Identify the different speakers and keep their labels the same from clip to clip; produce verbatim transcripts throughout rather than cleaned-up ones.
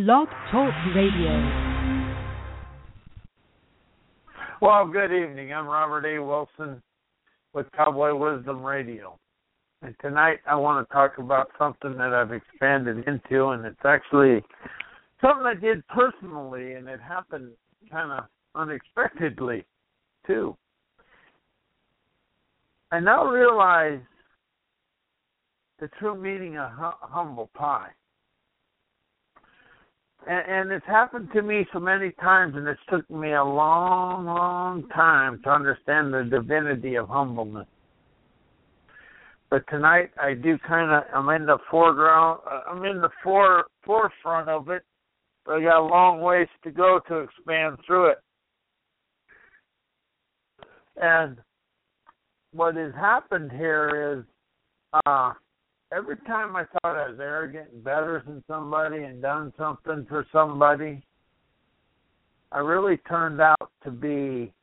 Speaker 1: Blog Talk Radio.
Speaker 2: Well, good evening. I'm Robert A. Wilson with Cowboy Wisdom Radio. And tonight I want to talk about something that I've expanded into, and it's actually something I did personally, and it happened kind of unexpectedly, too. I now realize the true meaning of hum- humble pie. And, and it's happened to me so many times, and it's took me a long, long time to understand the divinity of humbleness. But tonight I do kind of, I'm in the foreground, I'm in the fore, forefront of it, but I got a long ways to go to expand through it. And what has happened here is, uh, every time I thought I was arrogant and better than somebody and done something for somebody, I really turned out to be,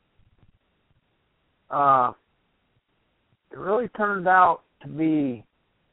Speaker 2: uh, it really turned out to be,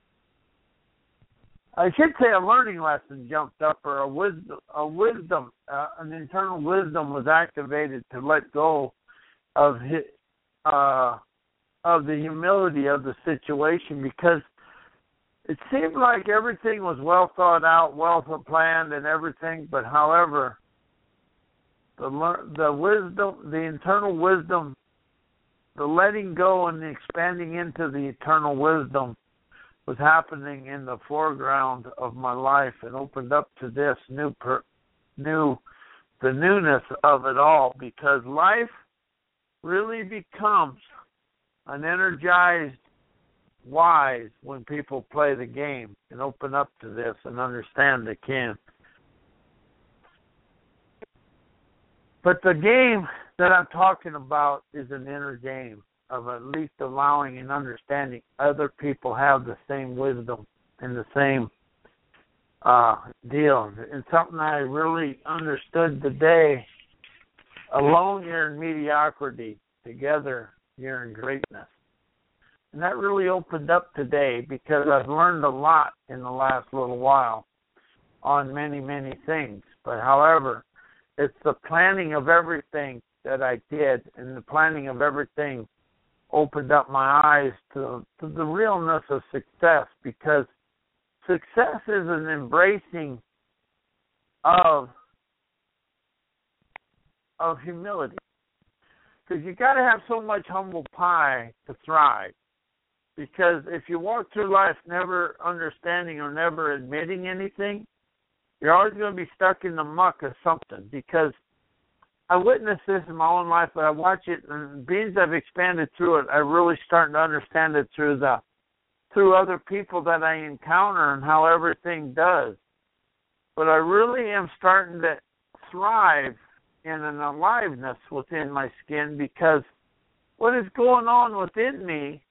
Speaker 2: I should say a learning lesson jumped up, or a wisdom, a wisdom, uh, an internal wisdom was activated to let go of his, uh, of the humility of the situation, because it seemed like everything was well thought out, well planned, and everything. But however, the the wisdom, the internal wisdom, the letting go and the expanding into the eternal wisdom was happening in the foreground of my life, and opened up to this new, per, new, the newness of it all. Because life really becomes an energized wise when people play the game and open up to this and understand they can. But the game that I'm talking about is an inner game of at least allowing and understanding other people have the same wisdom and the same uh, deal. And something I really understood today: alone you're in mediocrity, together you're in greatness. And that really opened up today, because I've learned a lot in the last little while on many, many things. But however, it's the planning of everything that I did, and the planning of everything opened up my eyes to, to the realness of success, because success is an embracing of, of humility. Because you got to have so much humble pie to thrive. Because if you walk through life never understanding or never admitting anything, you're always going to be stuck in the muck of something. Because I witnessed this in my own life, but I watch it, and being I've expanded through it, I'm really starting to understand it through the through other people that I encounter and how everything does. But I really am starting to thrive in an aliveness within my skin, because what is going on within me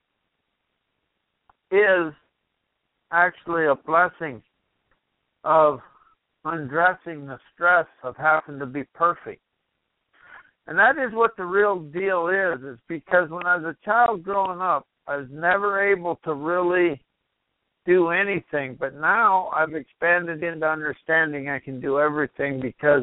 Speaker 2: is actually a blessing of undressing the stress of having to be perfect. And that is what the real deal is, is because when I was a child growing up, I was never able to really do anything. But now I've expanded into understanding I can do everything, because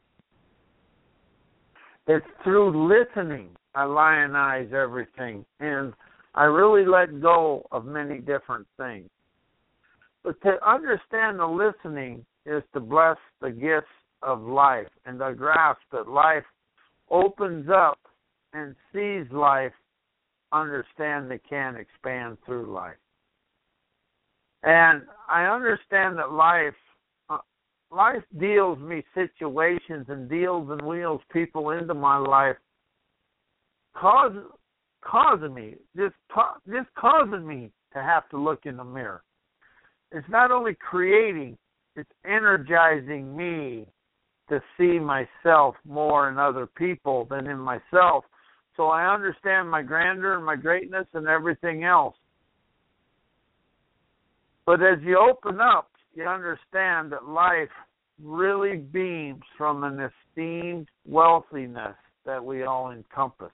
Speaker 2: it's through listening I lionize everything. And I really let go of many different things. But to understand the listening is to bless the gifts of life, and to grasp that life opens up and sees life, understand they can expand through life. And I understand that life, uh, life deals me situations and deals and wheels people into my life, cause causing me, just, just causing me to have to look in the mirror. It's not only creating, it's energizing me to see myself more in other people than in myself. So I understand my grandeur and my greatness and everything else. But as you open up, you understand that life really beams from an esteemed wealthiness that we all encompass.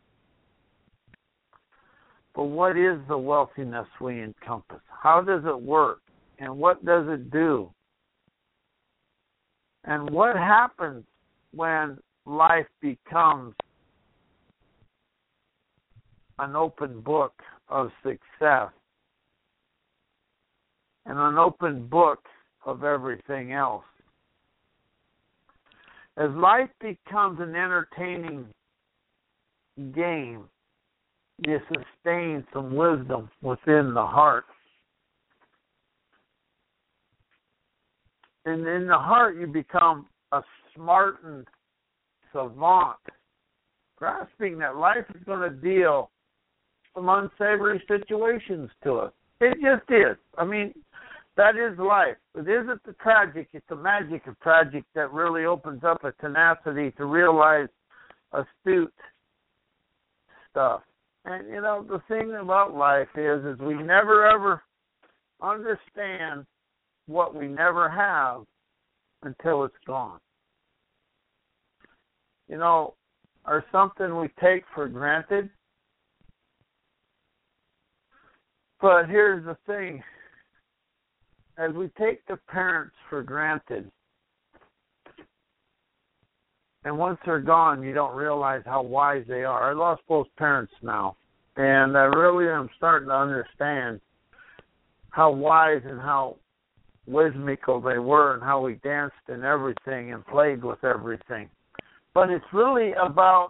Speaker 2: But what is the wealthiness we encompass? How does it work? And what does it do? And what happens when life becomes an open book of success and an open book of everything else? As life becomes an entertaining game, you sustain some wisdom within the heart. And in the heart, you become a smartened savant, grasping that life is going to deal some unsavory situations to us. It just is. I mean, that is life. It isn't the tragic, it's the magic of tragic that really opens up a tenacity to realize astute stuff. And, you know, the thing about life is, is we never, ever understand what we never have until it's gone. You know, or something we take for granted. But here's the thing. As we take the parents for granted, and once they're gone, you don't realize how wise they are. I lost both parents now, and I really am starting to understand how wise and how whimsical they were and how we danced and everything and played with everything. But it's really about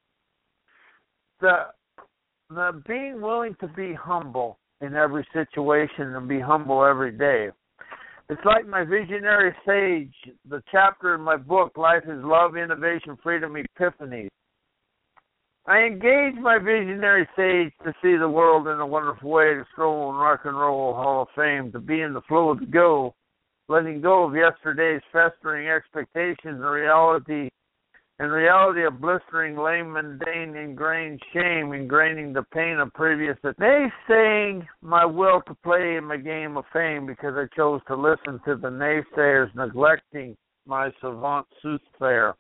Speaker 2: the the being willing to be humble in every situation and be humble every day. It's like my visionary sage, the chapter in my book, Life is Love, Innovation, Freedom, Epiphanies. I engage my visionary sage to see the world in a wonderful way, to stroll in Rock and Roll Hall of Fame, to be in the flow of the go, letting go of yesterday's festering expectations and reality, and reality of blistering, lame, mundane, ingrained shame, ingraining the pain of previous naysaying my will to play in my game of fame because I chose to listen to the naysayers, neglecting my savant soothsayer.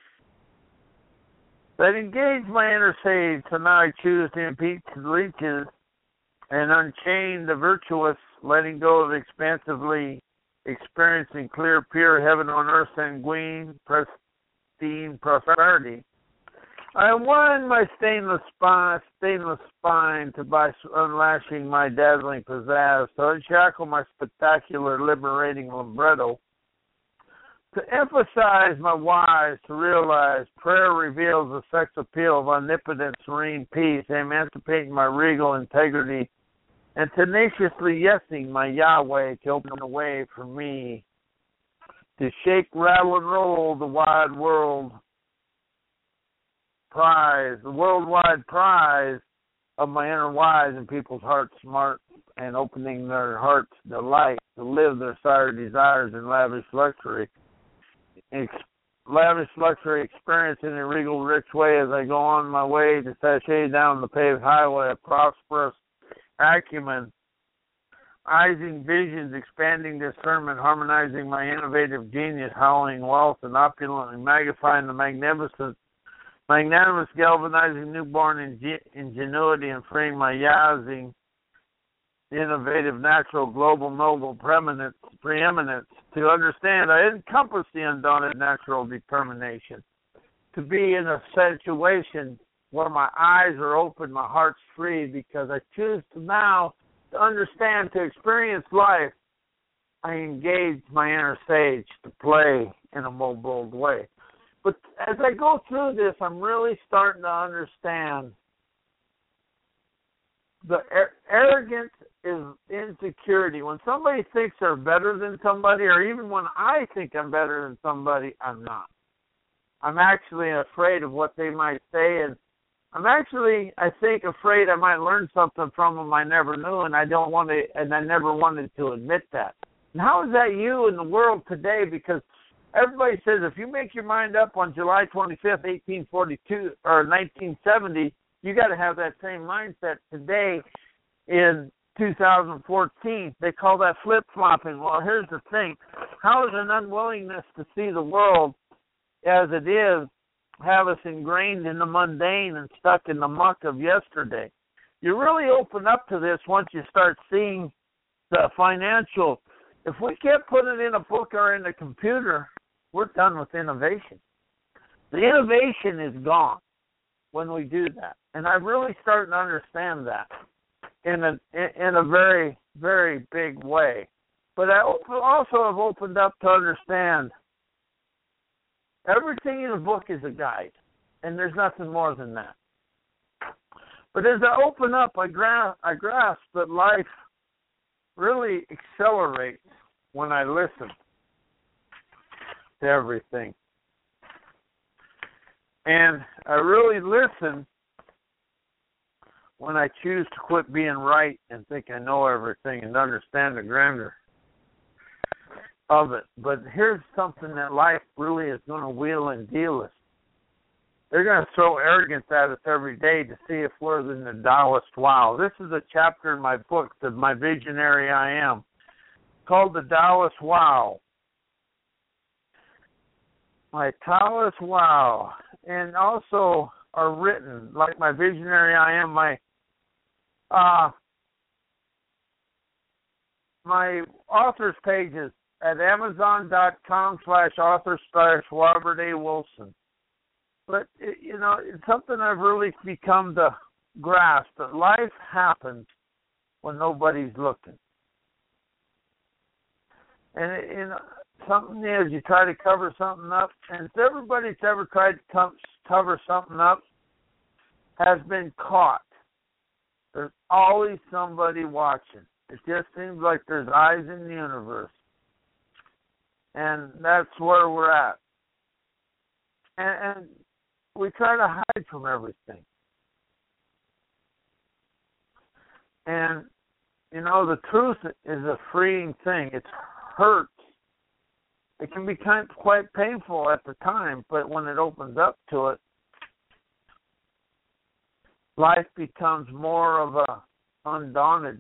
Speaker 2: That engaged my inner sage, so now I choose to impeach the leeches and unchain the virtuous, letting go of expansively experiencing clear, pure heaven on earth, sanguine, pristine prosperity. I wind my stainless spine, stainless spine to by unlashing my dazzling pizzazz, to unshackle my spectacular, liberating libretto. To emphasize my whys, to realize prayer reveals the sex appeal of omnipotent, serene peace, emancipating my regal integrity, and tenaciously yesing my Yahweh to open a way for me to shake, rattle, and roll the wide world prize, the worldwide prize of my inner wise and people's hearts smart and opening their hearts delight to live their sire desires in lavish luxury. Ex- lavish luxury experience in a regal rich way as I go on my way to sashay down the paved highway of prosperous acumen, eyesing visions, expanding discernment, harmonizing my innovative genius, howling wealth and opulently magnifying the magnificent, magnanimous, galvanizing newborn ingen- ingenuity and freeing my yazing, innovative, natural, global, noble preeminence, preeminence, to understand I encompass the undaunted natural determination, to be in a situation where my eyes are open, my heart's free, because I choose to now to understand, to experience life. I engage my inner sage to play in a more bold way. But as I go through this, I'm really starting to understand the ar- arrogance is insecurity. When somebody thinks they're better than somebody, or even when I think I'm better than somebody, I'm not. I'm actually afraid of what they might say, and I'm actually, I think, afraid I might learn something from them I never knew, and I don't want to, and I never wanted to admit that. And how is that you in the world today? Because everybody says if you make your mind up on July twenty-fifth, eighteen forty-two, or nineteen seventy, you got to have that same mindset today in two thousand fourteen. They call that flip-flopping. Well, here's the thing. How does an unwillingness to see the world as it is have us ingrained in the mundane and stuck in the muck of yesterday? You really open up to this once you start seeing the financial. If we can't put it in a book or in a computer, we're done with innovation. The innovation is gone when we do that. And I'm really starting to understand that in a in a very, very big way. But I also have opened up to understand everything in a book is a guide, and there's nothing more than that. But as I open up, I, gra- I grasp that life really accelerates when I listen to everything. And I really listen when I choose to quit being right and think I know everything and understand the grandeur of it. But here's something that life really is going to wheel and deal with. They're going to throw arrogance at us every day to see if we're in the Taoist wow. This is a chapter in my book, the My Visionary I Am, called the Taoist wow. My Taoist wow. And also are written, like My Visionary I Am, my uh, my author's pages at amazon.com slash author slash Robert A. Wilson. But, it, you know, it's something I've really become to grasp, that life happens when nobody's looking. And, it, you know, something is you try to cover something up, and everybody that's ever tried to com- cover something up has been caught. There's always somebody watching. It just seems like there's eyes in the universe. And that's where we're at. And, and we try to hide from everything. And, you know, the truth is a freeing thing. It hurts. It can be kind of quite painful at the time, but when it opens up to it, life becomes more of a undauntedness.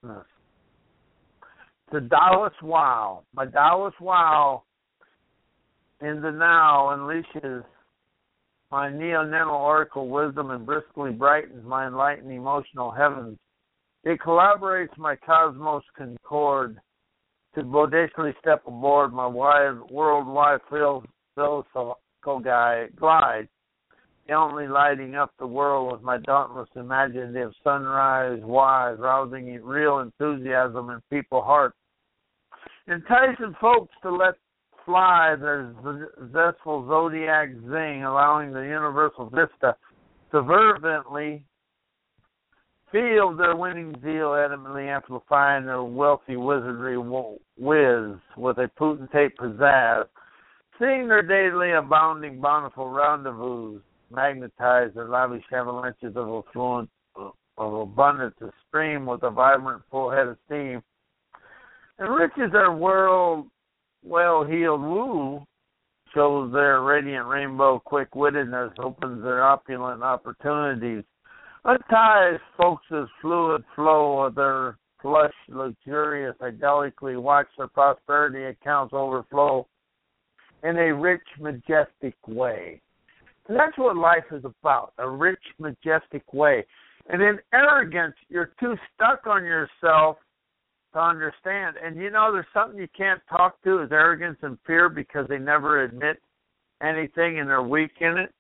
Speaker 2: The Taoist wow. My Taoist wow in the now unleashes my neonatal oracle wisdom and briskly brightens my enlightened emotional heavens. It collaborates my cosmos concord to bodaciously step aboard my wide worldwide philosophical glide, gallantly lighting up the world with my dauntless imaginative sunrise wise, rousing real enthusiasm in people's hearts, enticing folks to let fly their zestful zodiac zing, allowing the universal vista to fervently feel their winning zeal, adamantly amplifying their wealthy wizardry whiz with a potentate pizzazz, seeing their daily abounding bountiful rendezvous magnetize their lavish avalanches of affluent, of abundance to stream with a vibrant full head of steam, enriches their world well-heeled woo, shows their radiant rainbow quick-wittedness, opens their opulent opportunities, unties folks' fluid flow of their plush, luxurious, idyllically watch their prosperity accounts overflow in a rich, majestic way. And that's what life is about, a rich, majestic way. And in arrogance, you're too stuck on yourself to understand. And you know, there's something you can't talk to is arrogance and fear, because they never admit anything and they're weak in it.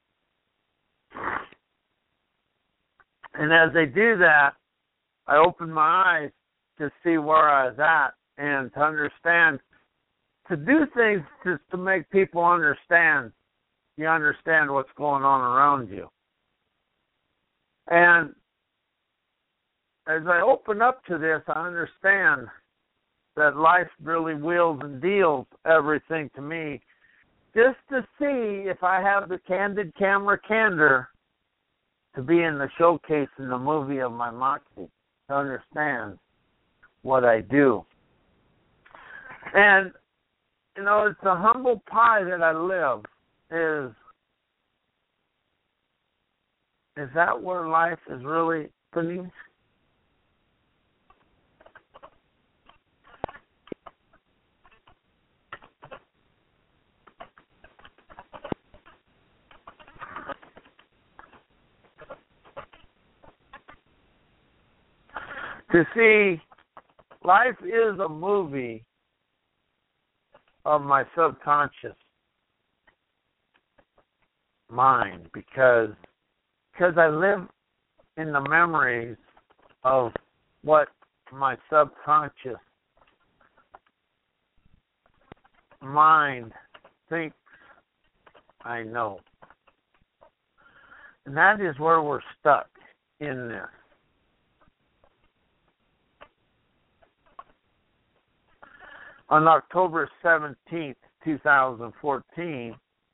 Speaker 2: And as they do that, I open my eyes to see where I was at and to understand, to do things just to make people understand. You understand what's going on around you. And as I open up to this, I understand that life really wheels and deals everything to me, just to see if I have the candid camera candor to be in the showcase in the movie of my Moxie, to understand what I do. And, you know, it's a humble pie that I live. Is, is that where life is really happening? To see, life is a movie of my subconscious. mind because because I live in the memories of what my subconscious mind thinks I know. And that is where we're stuck in this. On October seventeenth, twenty fourteen,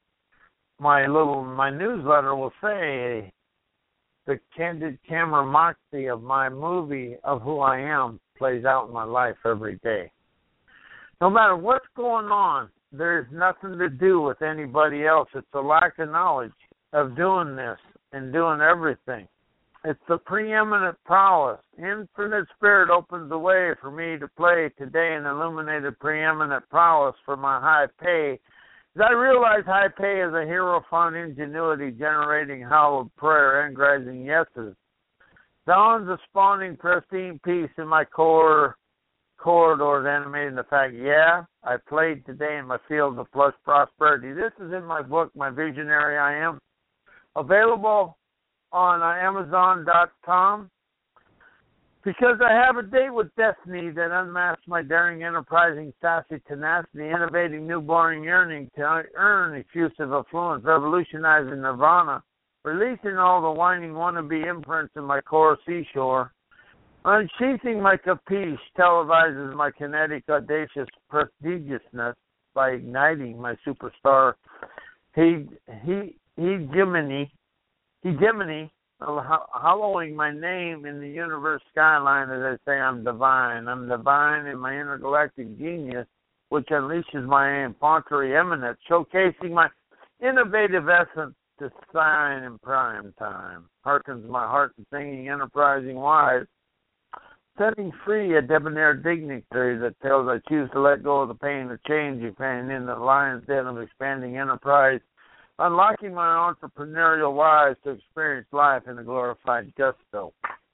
Speaker 2: my little my newsletter will say the candid camera moxie of my movie of who I am plays out in my life every day. No matter what's going on, there's nothing to do with anybody else. It's a lack of knowledge of doing this and doing everything. It's the preeminent prowess. Infinite Spirit opens the way for me to play today an illuminated preeminent prowess for my high pay. As I realize high pay is a hero found ingenuity generating hallowed prayer and grazing yeses. Dawns a spawning pristine peace in my core corridors animating the fact, yeah, I played today in my field of plush prosperity. This is in my book, My Visionary I Am, available on uh, Amazon dot com, because I have a date with destiny that unmasks my daring, enterprising, sassy tenacity, innovating, new, boring yearning to earn effusive affluence, revolutionizing nirvana, releasing all the whining wannabe imprints in my core seashore, unsheathing my capiche, televises my kinetic, audacious prestigiousness by igniting my superstar he, he, hegemony, hegemony, hollowing my name in the universe skyline as I say I'm divine. I'm divine in my intergalactic genius, which unleashes my infantry eminence, showcasing my innovative essence to shine in prime time. Harkens my heart to singing, enterprising wise, setting free a debonair dignitary that tells I choose to let go of the pain of change and pain in the lion's den of expanding enterprise, unlocking my entrepreneurial wise to experience life in a glorified gusto.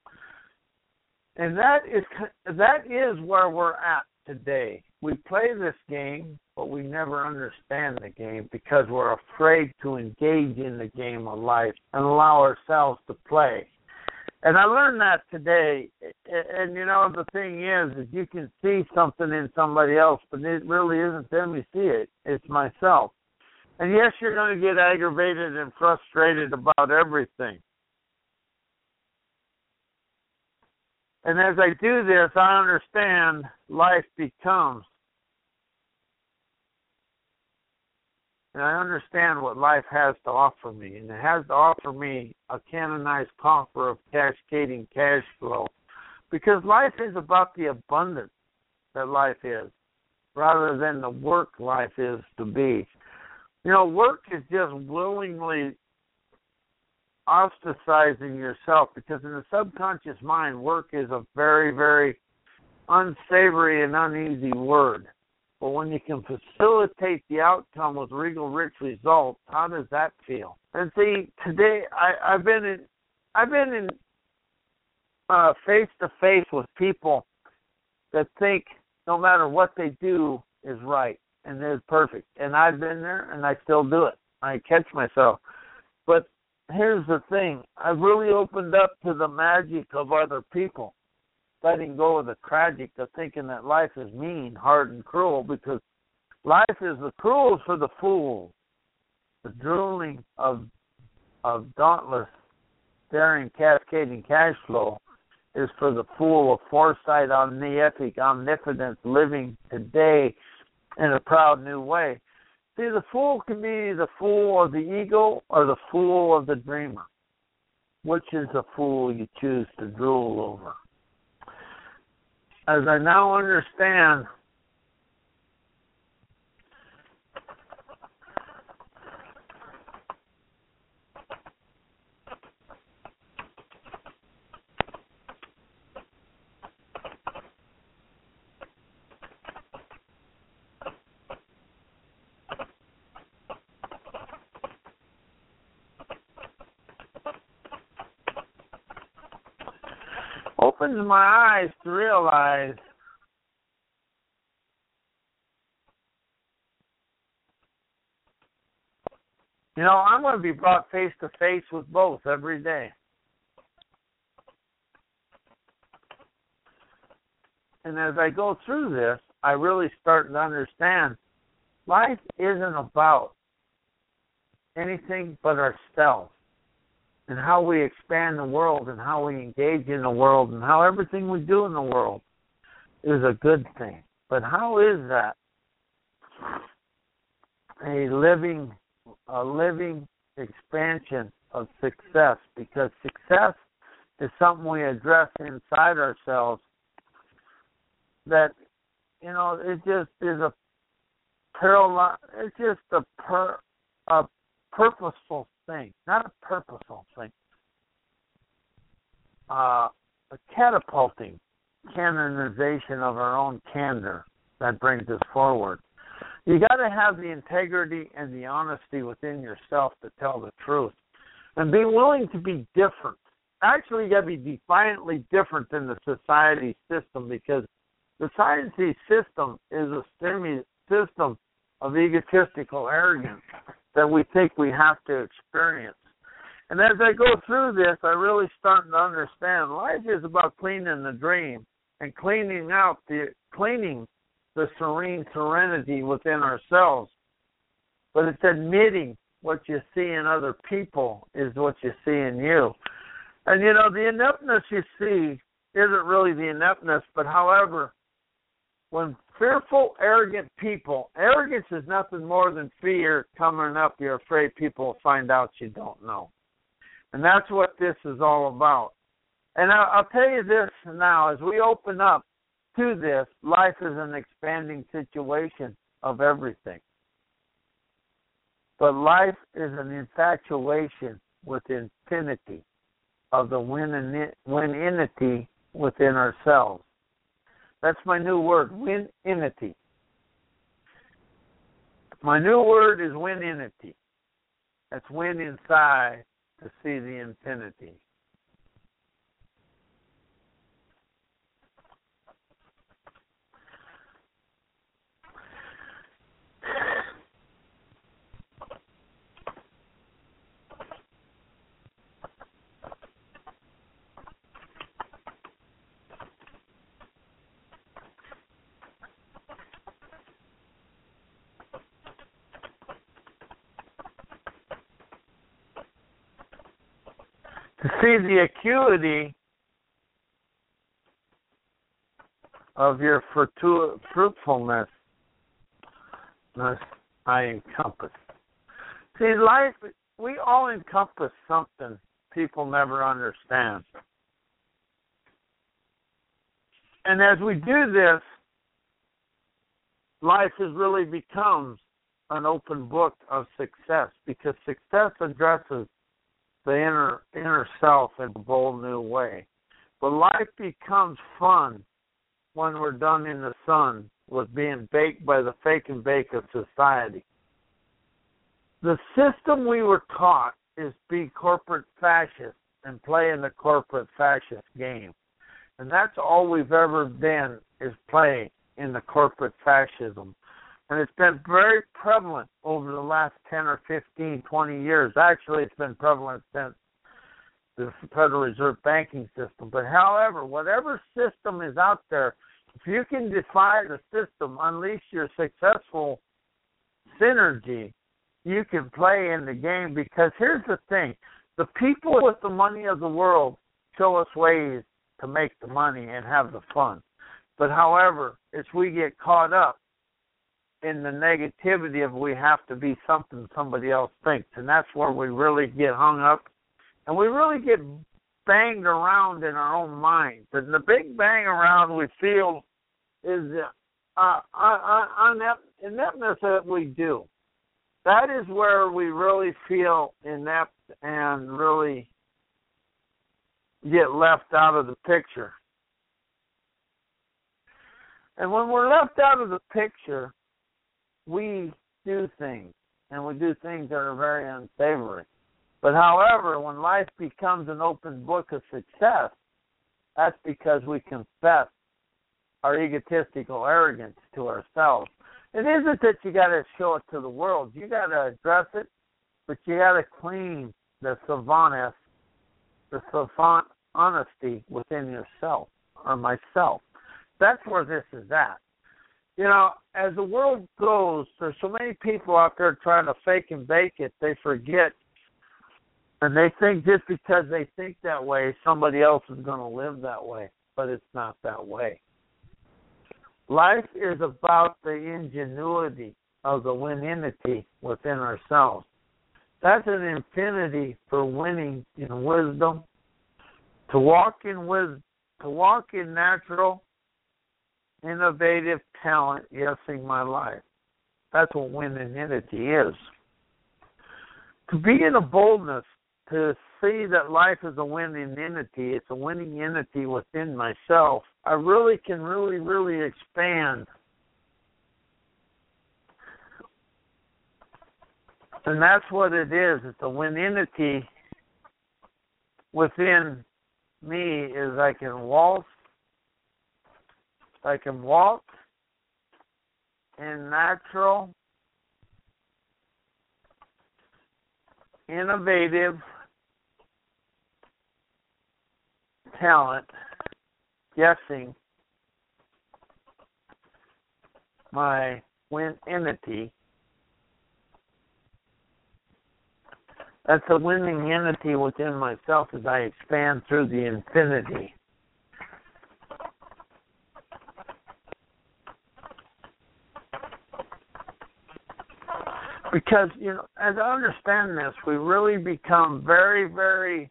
Speaker 2: And that is that is where we're at today. We play this game, but we never understand the game because we're afraid to engage in the game of life and allow ourselves to play. And I learned that today. And, and you know, the thing is, is you can see something in somebody else, but it really isn't them you see it. It's myself. And yes, you're going to get aggravated and frustrated about everything. And as I do this, I understand life becomes. And I understand what life has to offer me. And it has to offer me a canonized coffer of cascading cash flow. Because life is about the abundance that life is, rather than the work life is to be. You know, work is just willingly ostracizing yourself, because in the subconscious mind, work is a very, very unsavory and uneasy word. But when you can facilitate the outcome with regal rich results, how does that feel? And see, today I, I've been in, I've been in uh, face to face with people that think no matter what they do is right and is perfect. And I've been there, and I still do it. I catch myself. But here's the thing. I've really opened up to the magic of other people, letting go of the tragic of thinking that life is mean, hard, and cruel, because life is the cruel for the fool. The drooling of of dauntless, daring, cascading cash flow is for the fool of foresight, omnific, omnipotence, living today in a proud new way. See, the fool can be the fool of the ego or the fool of the dreamer. Which is the fool you choose to drool over? As I now understand opens my eyes to realize You know, I'm going to be brought face to face with both every day. And as I go through this, I really start to understand life isn't about anything but ourselves and how we expand the world and how we engage in the world and how everything we do in the world is a good thing. But how is that a living, a living expansion of success? Because success is something we address inside ourselves that, you know, it just is a parallel, it's just a, per, a purposeful thing, not a purposeful thing. Uh, a catapulting canonization of our own candor that brings us forward. You got to have the integrity and the honesty within yourself to tell the truth and be willing to be different. Actually, you got to be defiantly different than the society system, because the society system is a system of egotistical arrogance that we think we have to experience. And as I go through this, I really start to understand life is about cleaning the dream and cleaning out the cleaning the serene serenity within ourselves. But it's admitting what you see in other people is what you see in you. And, you know, the ineptness you see isn't really the ineptness, but however, when fearful, arrogant people, arrogance is nothing more than fear coming up. You're afraid people will find out you don't know. And that's what this is all about. And I'll, I'll tell you this now, as we open up to this, life is an expanding situation of everything. But life is an infatuation with infinity of the winninity within ourselves. That's my new word, winninity. My new word is winninity. That's win inside to see the infinity. To see the acuity of your fruitu- fruitfulness, I encompass. See, life, we all encompass something people never understand. And as we do this, life has really becomes an open book of success, because success addresses the inner inner self in a bold new way. But life becomes fun when we're done in the sun with being baked by the fake and bake of society. The system we were taught is be corporate fascist and play in the corporate fascist game. And that's all we've ever been, is play in the corporate fascism. And it's been very prevalent over the last ten or fifteen, twenty years. Actually, it's been prevalent since the Federal Reserve banking system. But however, whatever system is out there, if you can defy the system, unleash your successful synergy, you can play in the game. Because here's the thing, the people with the money of the world show us ways to make the money and have the fun. But however, as we get caught up in the negativity of we have to be something somebody else thinks, and that's where we really get hung up, and we really get banged around in our own minds. And the big bang around we feel is the uh, uh, uh, ineptness that we do. That is where we really feel inept and really get left out of the picture. And when we're left out of the picture, we do things, and we do things that are very unsavory. But however, when life becomes an open book of success, that's because we confess our egotistical arrogance to ourselves. It isn't that you got to show it to the world. You got to address it, but you got to clean the savantess, the savant honesty within yourself or myself. That's where this is at. You know, as the world goes, there's so many people out there trying to fake and bake it, they forget. And they think just because they think that way, somebody else is going to live that way. But it's not that way. Life is about the ingenuity of the winninity within ourselves. That's an infinity for winning in wisdom, to walk in wisdom, to walk in natural, innovative talent, yesing my life. That's what winninity is. To be in a boldness, to see that life is a winning entity, it's a winning entity within myself, I really can really, really expand. And that's what it is. It's a win entity within me is I can waltz, I can walk in natural, innovative talent, guessing my win entity. That's a winning entity within myself as I expand through the infinity. Because, you know, as I understand this, we really become very, very,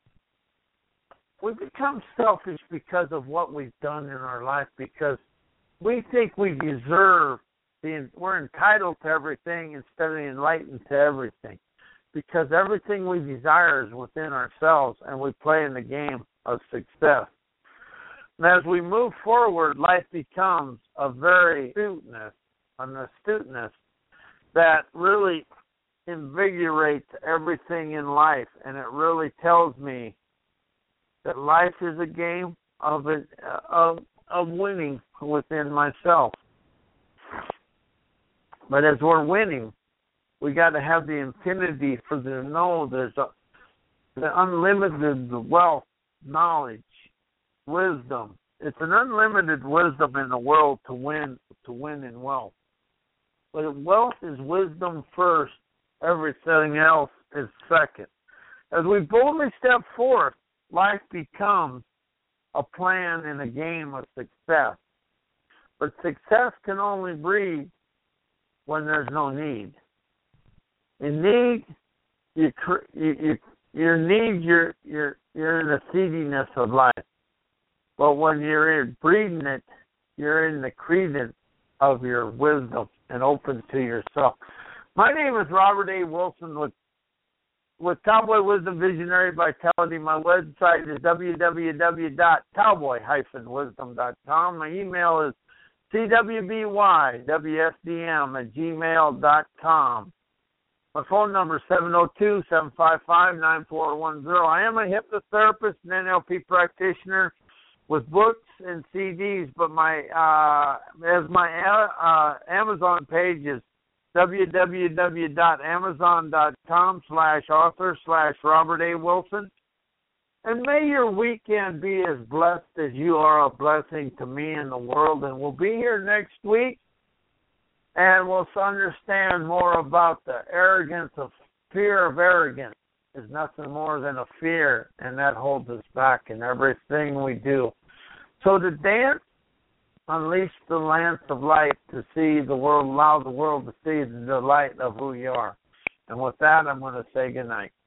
Speaker 2: we become selfish because of what we've done in our life, because we think we deserve, the, we're entitled to everything instead of enlightened to everything. Because everything we desire is within ourselves, and we play in the game of success. And as we move forward, life becomes a very astuteness, an astuteness that really invigorates everything in life, and it really tells me that life is a game of a, of, of winning within myself. But as we're winning, we got to have the infinity for the know there's a, the unlimited wealth, knowledge, wisdom. It's an unlimited wisdom in the world to win to win in wealth. But wealth is wisdom first. Everything else is second. As we boldly step forth, life becomes a plan and a game of success. But success can only breed when there's no need. In need, you you you, you need you're you're you're in the seediness of life. But when you're in breeding it, you're in the credence of your wisdom and open to yourself. My name is Robert A. Wilson with with Cowboy Wisdom Visionary Vitality. My website is w w w dot cowboy dash wisdom dot com. My email is c w b y w s d m at gmail dot com. My phone number is seven oh two, seven five five, nine four one zero. I am a hypnotherapist and N L P practitioner with books and C Ds, but my uh, as my uh, Amazon page is w w w dot amazon dot com slash author slash Robert A. Wilson. And may your weekend be as blessed as you are a blessing to me and the world. And we'll be here next week. And we'll understand more about the arrogance of fear of arrogance is nothing more than a fear, and that holds us back in everything we do. So to dance, unleash the lance of light to see the world, allow the world to see the light of who you are. And with that, I'm going to say goodnight.